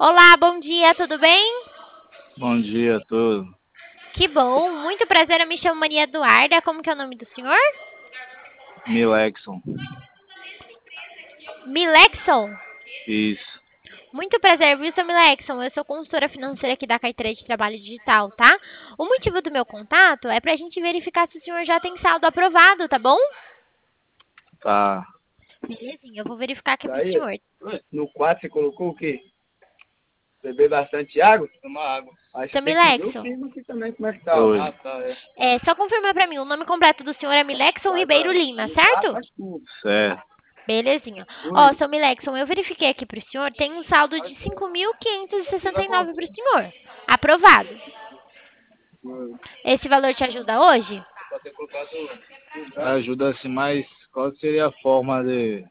Olá, bom dia, tudo bem? Bom dia a todos. Que bom, muito prazer, eu me chamo Maria Eduarda, como que é o nome do senhor? Milexon. Milexon? Isso. Muito prazer, Wilson Milexon, eu sou consultora financeira aqui da Carteira de Trabalho Digital, tá? O motivo do meu contato é pra gente verificar se o senhor já tem saldo aprovado, tá bom? Tá. Belezinha, eu vou verificar aqui pro Aí, senhor. no 4 você colocou o quê? Beber bastante água? Tomar água. Aí você Seu tem que ver o Milexon, clima aqui também, como é que tá. Oi. Ah, tá, é. só confirmar pra mim, o nome completo do senhor é Milexon Ribeiro Lima, certo? Faz tudo. Certo. Belezinha. Ó, seu Milexon, eu verifiquei aqui pro senhor, tem um saldo de 5.569 pro senhor. Aprovado. Esse valor te ajuda hoje? Pode ter colocado Ajuda assim, mas qual seria a forma de,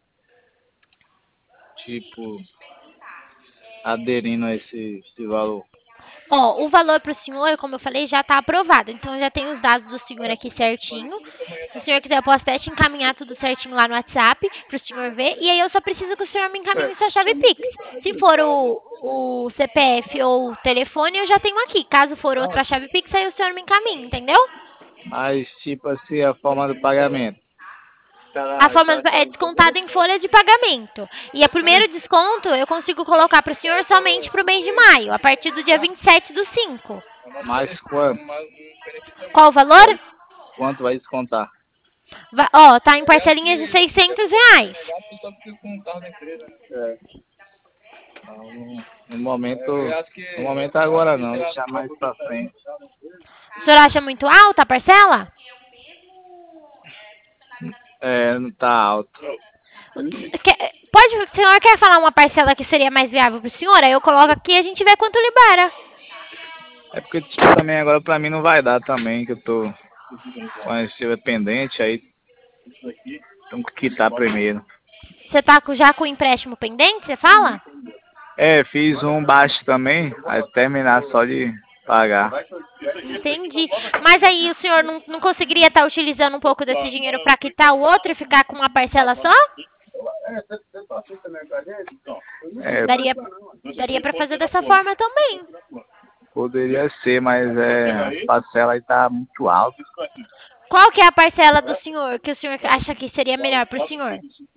tipo, aderindo a esse valor? Ó, o valor pro senhor, como eu falei, já tá aprovado. Então, eu já tenho os dados do senhor aqui certinho. Se o senhor quiser, eu posso até te encaminhar tudo certinho lá no WhatsApp pro senhor ver. E aí, eu só preciso que o senhor me encaminhe sua chave Pix. Se for o CPF ou o telefone, eu já tenho aqui. Caso for outra chave Pix, aí o senhor me encaminha, entendeu? Mas, tipo assim, a forma do pagamento. A forma é descontada em folha de pagamento. E o primeiro desconto eu consigo colocar para o senhor somente para o mês de maio, a partir do dia 27/5. Mas quanto? Qual o valor? Quanto vai descontar? Ó, tá em parcelinhas de R$ 600. É. No momento agora não, deixar mais pra frente. O senhor acha muito alta a parcela? É, não tá alto. O senhor quer falar uma parcela que seria mais viável para o senhor? Aí eu coloco aqui e a gente vê quanto libera. É porque, tipo, também agora pra mim não vai dar também, que eu tô com a receiva pendente, aí tenho que quitar primeiro. Você tá já com o empréstimo pendente, você fala? É, fiz um baixo também, aí terminar só de pagar. Entendi. Mas aí o senhor não conseguiria estar utilizando um pouco desse dinheiro para quitar o outro e ficar com uma parcela só? É, Daria para fazer dessa forma também. poderia ser, mas a parcela aí tá muito alta. Qual que é a parcela do senhor que o senhor acha que seria melhor para o senhor?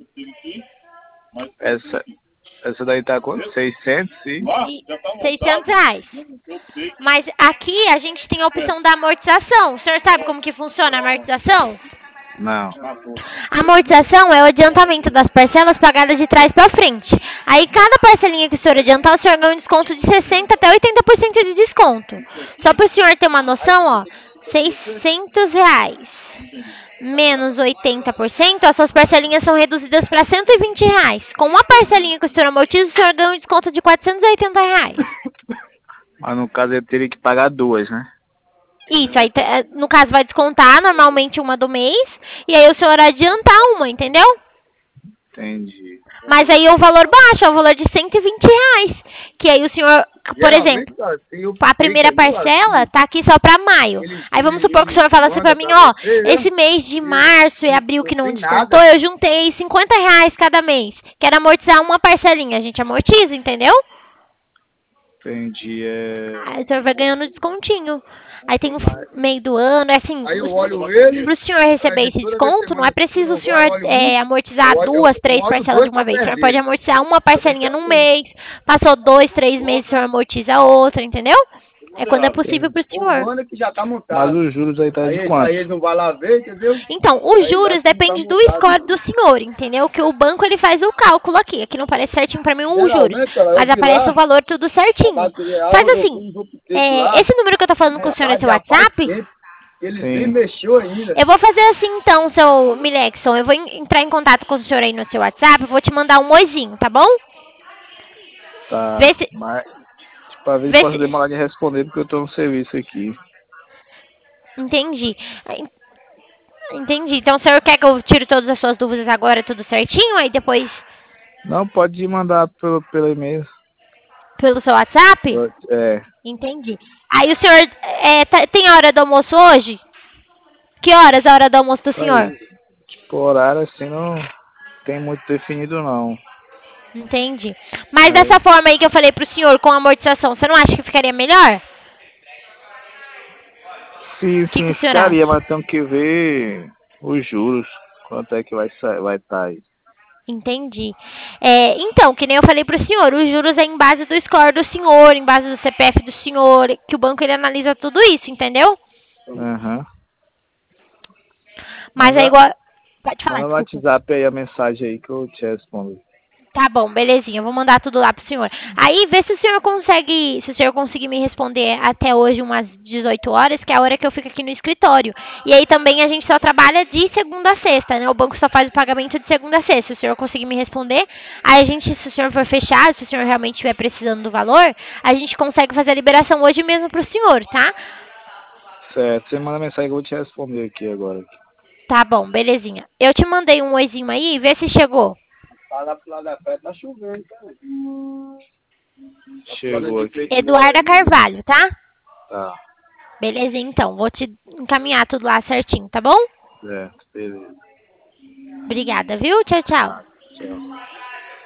Essa daí tá quanto? 600 e... R$ 600. Mas aqui a gente tem a opção da amortização. O senhor sabe como que funciona a amortização? Não. A amortização é o adiantamento das parcelas pagadas de trás para frente. Aí, cada parcelinha que o senhor adiantar, o senhor ganha um desconto de 60% até 80% de desconto. Só para o senhor ter uma noção, ó, R$ 600 menos 80%, as suas parcelinhas são reduzidas para R$ 120. Com uma parcelinha que o senhor amortiza, o senhor ganha um desconto de R$ 480. Mas no caso eu teria que pagar duas, né? Isso, aí no caso vai descontar normalmente uma do mês, e aí o senhor adiantar uma, entendeu? Entendi. Mas aí o valor baixo, é o valor de R$ 120. Que aí o senhor, por exemplo, a primeira parcela tá aqui só para maio. Aí vamos supor que o senhor fala assim para mim, ó, esse mês de março e abril que não descontou, eu juntei R$ 50 cada mês. Quero amortizar uma parcelinha, a gente amortiza, entendeu? Entendi. Aí o senhor vai ganhando descontinho. Aí tem o meio do ano, é assim, Aí eu olho ele. para o senhor receber esse desconto, não é preciso o senhor amortizar 2, 3 parcelas de uma vez. O senhor pode amortizar uma parcelinha num mês, passou 2, 3 meses, o senhor amortiza outra, entendeu? É quando é possível para o senhor. Que já tá montado. Mas os juros aí tá de Aí quanto? eles não vão lá ver, entendeu? Então, os juros dependem do score do senhor, entendeu? Que o banco ele faz o cálculo aqui. Aqui não aparece certinho para mim os juros, mas aparece o valor tudo certinho. Faz assim, esse número que eu tô falando com o senhor é seu WhatsApp? Eles nem mexeu ainda. Eu vou fazer assim então, seu Milexon. Eu vou entrar em contato com o senhor aí no seu WhatsApp, vou te mandar um oizinho, tá bom? Tá. Vê se... Mas, tipo, às vezes posso demorar de responder porque eu tô no serviço aqui. Entendi. Entendi. Então o senhor quer que eu tire todas as suas dúvidas agora, tudo certinho? Aí depois... Não, pode mandar pelo e-mail. Pelo seu WhatsApp? É. Entendi. Aí o senhor tem a hora do almoço hoje? Que horas a hora do almoço do senhor? Tipo, horário assim não tem muito definido não. Entendi. Mas dessa forma aí que eu falei pro senhor, com amortização, você não acha que ficaria melhor? Sim, Que sim, o senhor ficaria, acha? mas temos que ver os juros, quanto é que vai estar aí. Entendi. Então, que nem eu falei pro senhor, os juros é em base do score do senhor, em base do CPF do senhor, que o banco ele analisa tudo isso, entendeu? Aham. Mas é Manda, igual. Pode falar, manda no desculpa. WhatsApp aí a mensagem aí que eu te respondo. Tá bom, belezinha. Eu vou mandar tudo lá pro senhor. Aí, vê se o senhor consegue, se o senhor conseguir me responder até hoje umas 18 horas, que é a hora que eu fico aqui no escritório. E aí também a gente só trabalha de segunda a sexta, né? O banco só faz o pagamento de segunda a sexta. Se o senhor conseguir me responder, aí a gente, se o senhor for fechar, se o senhor realmente estiver precisando do valor, a gente consegue fazer a liberação hoje mesmo pro senhor, tá? Certo, você manda mensagem que eu vou te responder aqui agora. Tá bom, belezinha. Eu te mandei um oizinho aí, vê se chegou. Lá pro lado da praia tá chovendo, cara. Chegou aqui. Eduarda Carvalho, tá? Tá, Beleza, então. Vou te encaminhar tudo lá certinho, tá bom? certo, beleza. Obrigada, viu? Tchau, tchau. Tchau.